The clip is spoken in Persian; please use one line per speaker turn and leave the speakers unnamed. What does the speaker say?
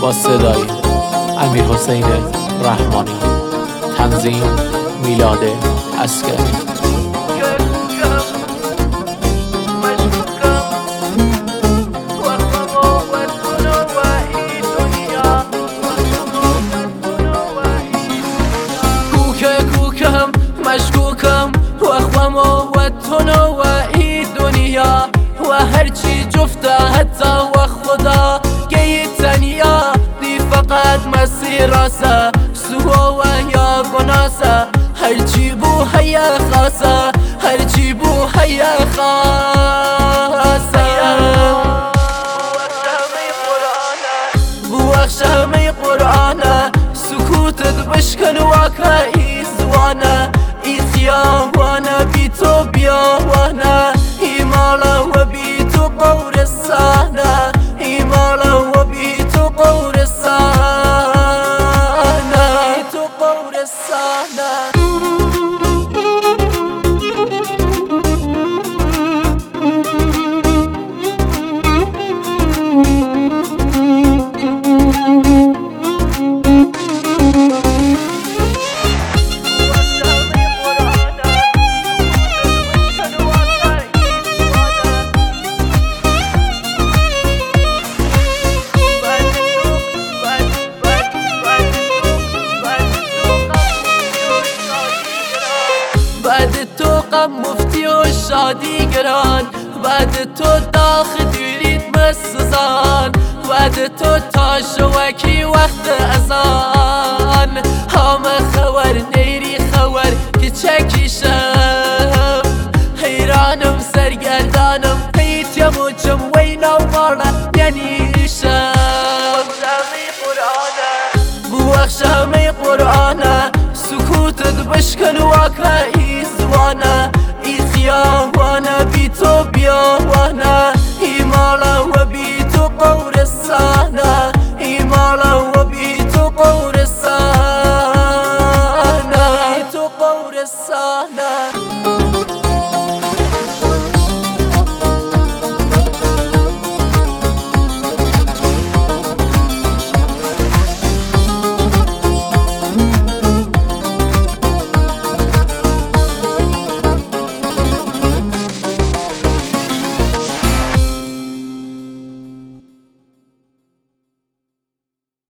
با صدای امیرحسین رحمانی، تنظیم میلاد عسکری.
مشکوکم وخوام و تونو و ای دنیا و هرچی جفته حتی و خدا گی تنیا دی فقط مسیر راسه سوا و یا گناسه هرچی بو هیا خاصه هرچی بو هیا خاصه بو اخشامي قرآنه سکوتت بشکن واقعی زوانه وانا بيتو بيا وانا إيمالا وبيتو قور السانا إيمالا وبيتو قور السانا بيتو قور السانا بعد تو غم مفتی و شادی گران بعد تو داخ دیرید مسزان بعد تو تاش وکی وقت ازان همه خور نیری خور که چکیشم حیرانم سرگردانم پیتیم و چم وینا مارنا یعنیشم بو اخشامي قرآنه سکوتت بشکن واقعی زوانه ای خیابانه بیتو بیا وانا ایمالا و بیتو قور السانه ایمالا و بیتو قور السانه بیتو قور السانه